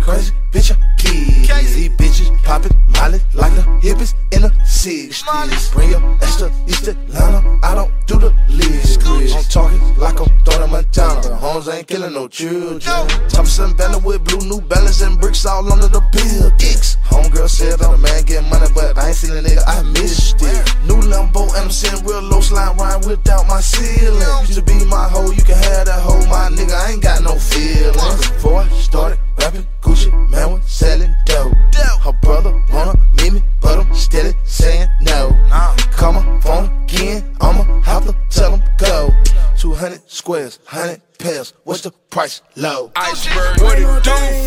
crazy bitch I kid. These bitches poppin' Molly like the hippies in the 60s. Bring your ass to East Atlanta, I don't do the list. I'm talking like I'm Tony Montana. Homes ain't killing no children. Thompson banner with blue New Balance and bricks all under the buildings. Homegirl said that a man get money, but I ain't seen a nigga, I missed it. New Lambo, I'm sitting real low, slime rhyme without my ceiling. Used to be my hoe, you can have that hoe, my nigga, I ain't got no feelings. Before I started rapping, Gucci man was selling dope. Her brother wanna meet me, but I'm steady saying no. Call my phone again, I'ma have to tell him go. 200 squares, 100 pairs, what's the price low? Iceberg, what it do,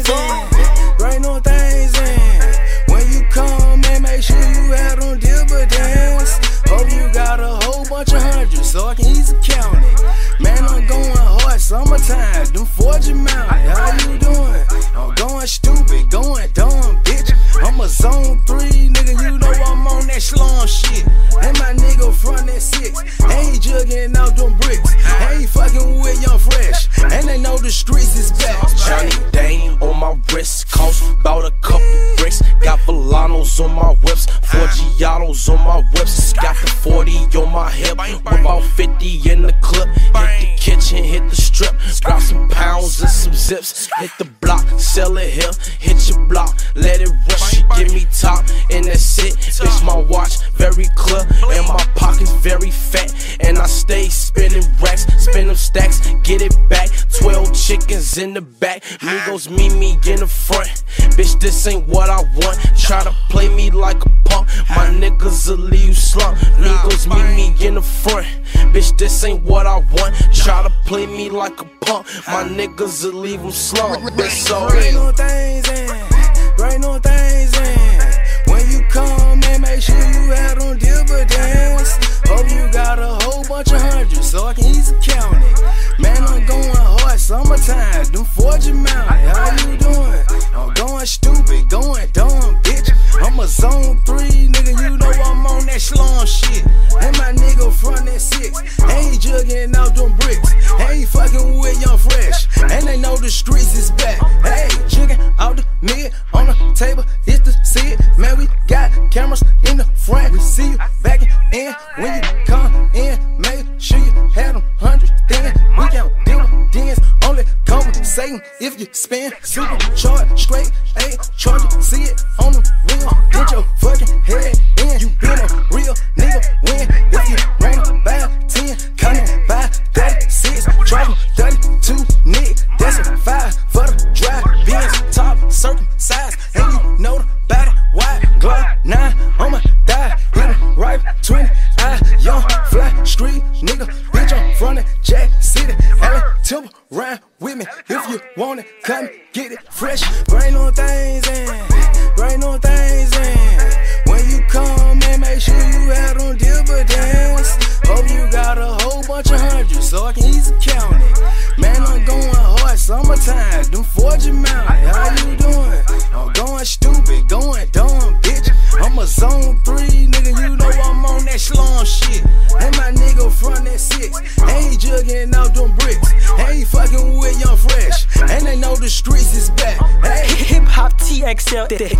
fool? Right on things in. When you come and make sure you have them dividends. Hope you got a whole bunch of hundreds so I can easy count it. Man, I'm going hard, summertime, them 40 mountain. How you doing? I'm going stupid, going dumb, bitch. I'm a zone 3, nigga, you know I'm on that slum shit. And my nigga front that 6, ain't jugging out them bricks. Ain't fucking with Young Fresh, and they know the streets is back. Johnny Dane on my wrist, cost about a couple bricks. Got Volanos on my whips, 4 Giottos on my whips. Got the 40 on my hip, with about 50 in the clip. Hit the kitchen, hit the strip, grab some pounds and some zips. Hit the block, sell it here, hit your block, let it rip. She give me top, and that's it. Bitch, my watch very clear, and my pockets very fat. And I stay spinning racks, spin them stacks, get it back. 12 chickens in the back, Migos meet me in the front. Bitch, this ain't what I want. Try to play me like a punk, my niggas will leave you slump. Migos meet me in the front. Bitch, this ain't what I want. Try to play me like a punk, my niggas will leave them slump. Bitch, so right on things in. Right on things in. When you come and make sure you have them dividends. Hope you got a whole bunch of hundreds so I can easy count it. Man, I'm going hard, summertime, them 40 mountain. How you doing? I'm going stupid, going dumb, bitch. I'm a zone 3, nigga, you know I'm on that slum shit. And my nigga front that 6, ain't jugging out them bricks. Ain't fucking with Young Fresh, and they know the streets is back. Hey, jugging out the mid, on the table, it's to see it. Man, we got cameras in the front, we see you back in. When you come in, make sure you have them 100 then. We got dividends, only compensating if you spend super charge straight. Hey, charge it, see it on the wheel. Get your fucking head in. You been a real nigga win. If you wanna buy 10, come and buy 36. Charge 32, nigga, that's a 5 for the drive. Benz top circumcised, and you know the body wide. Glock 9 on my thigh, hit him right between eye. Young fly street nigga, bitch, I'm from the Jack City. Allen Temple, ride with me if you want it, come get it fresh. Brain on things in, brain on things in. When you come and make sure you have them dividends. Hope you got a whole bunch of hundreds so I can easy count it. Man, I'm going hard, summertime, them 40 mountain. How you doing? I'm going stupid, going dumb, bitch. I'm a zone 3, nigga, you know I'm on that slum shit. And my nigga front that 6, ain't jugging out them bricks. Ain't fucking with Young Fresh, and they know the streets is back. Hey. Hip hop TXL, the